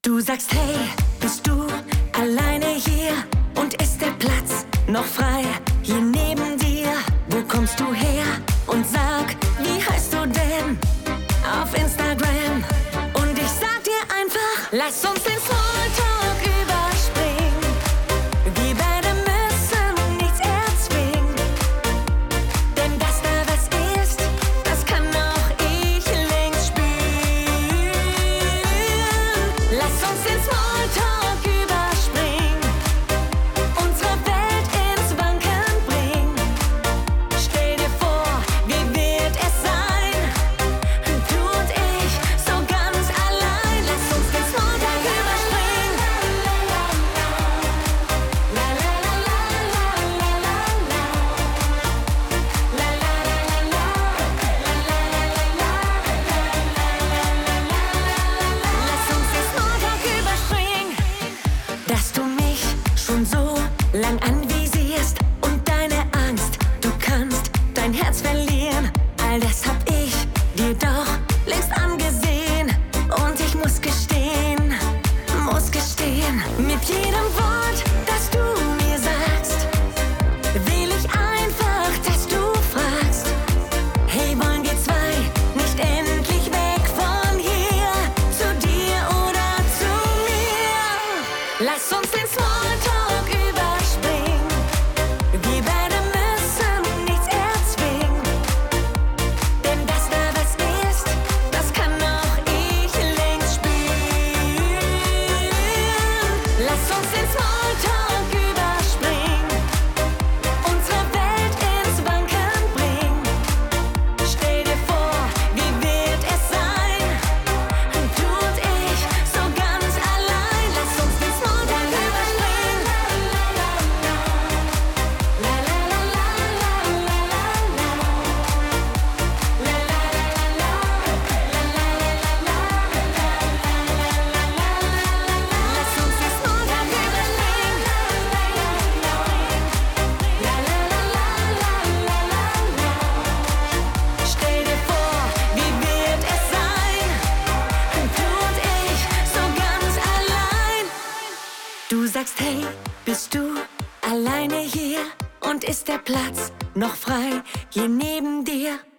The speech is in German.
Du sagst, hey, bist du alleine hier? Und ist der Platz noch frei hier neben dir? Wo kommst du her? Und sag, wie heißt du denn auf Instagram? Und ich sag dir einfach, lass uns den Smalltalk überspringen. Wir beide müssen nichts erzwingen. Denn dass da was ist, das kann auch ich längst spüren. Lass uns den Smalltalk überspringen, unsere Welt ins Wanken bringen. Stell dir vor, wie wird es sein? Du und ich, so ganz allein. Lass uns den Smalltalk überspringen. La la la la la la la la. La la la la la. Lass uns den Smalltalk überspringen. Dass du mich schon so lang anvisierst und deine Angst, du kannst dein Herz verlieren. All das hab ich dir doch längst angesehen. Und ich muss gestehen, mit jedem Wort, das du mir sagst, will ich einfach, dass du fragst. Hey, wollen wir zwei nicht endlich weg von hier? Zu dir oder zu mir? Lass uns den Smalltalk überspringen. Wir beide müssen nichts erzwingen. Denn dass da was ist, das kann auch ich längst spüren. Lass uns den Smalltalk überspringen, unsere Welt ins Wanken bringen. Stell dir vor, wie wird es sein? Du und ich, so ganz allein. Lass uns den Smalltalk überspringen. La la la la la la la la. La la la la la. Lass uns den Smalltalk überspringen. La la la la la la la. Stell dir vor, wie wird es sein? Du und ich, so ganz allein. Du sagst, hey, bist du alleine hier? Und ist der Platz noch frei hier neben dir?